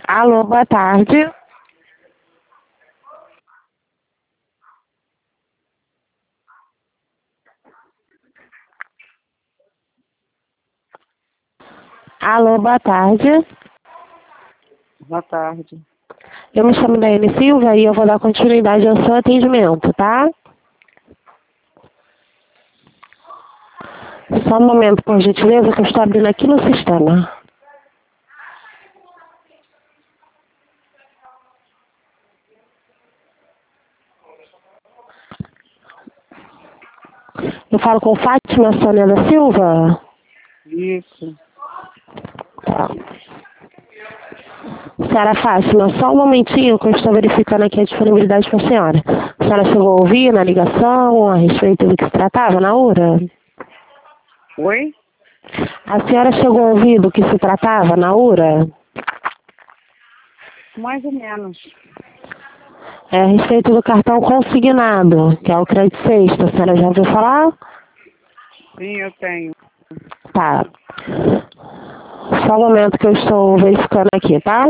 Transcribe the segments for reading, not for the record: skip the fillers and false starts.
Alô, boa tarde. Alô, boa tarde. Boa tarde. Eu me chamo Daiane Silva e eu vou dar continuidade ao seu atendimento, tá? Só um momento, por gentileza, que eu estou abrindo aqui no sistema. Eu falo com Fátima Sônia da Silva? Isso. Tá. Senhora Fátima, só um momentinho que eu estou verificando aqui a disponibilidade para a senhora. A senhora chegou a ouvir na ligação a respeito do que se tratava na URA? Oi? A senhora chegou a ouvir do que se tratava na URA? Mais ou menos. É a respeito do cartão consignado, que é o Crédito Sexta. A senhora já ouviu falar? Sim, eu tenho. Tá. Só um momento que eu estou verificando aqui, tá?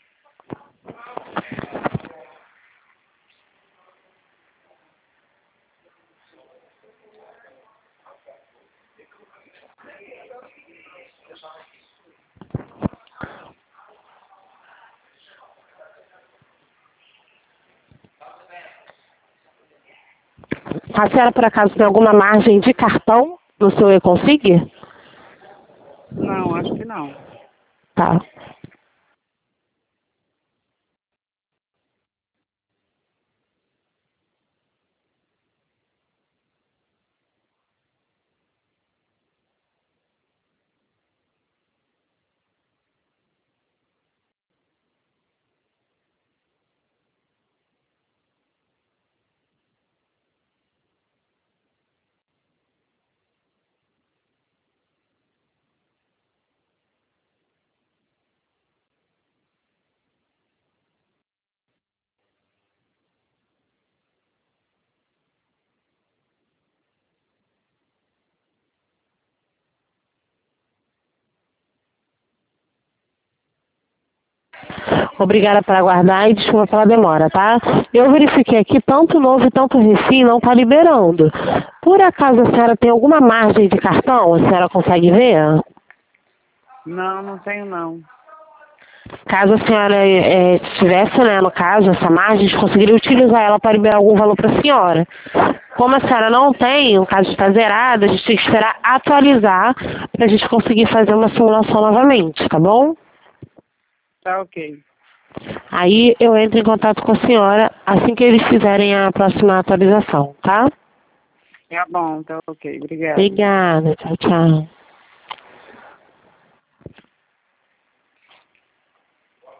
A senhora, por acaso, tem alguma margem de cartão no seu e-consig? Não, acho que não. Tá. Obrigada por aguardar e desculpa pela demora, tá? Eu verifiquei aqui, tanto novo e tanto refim não está liberando. Por acaso a senhora tem alguma margem de cartão? A senhora consegue ver? Não, não tenho não. Caso a senhora tivesse, né, no caso, essa margem, a gente conseguiria utilizar ela para liberar algum valor para a senhora. Como a senhora não tem, o caso está zerado, a gente tem que esperar atualizar para a gente conseguir fazer uma simulação novamente, tá bom? Tá ok. Aí eu entro em contato com a senhora assim que eles fizerem a próxima atualização, tá? Tá bom, tá ok. Obrigada. Obrigada, tchau, tchau.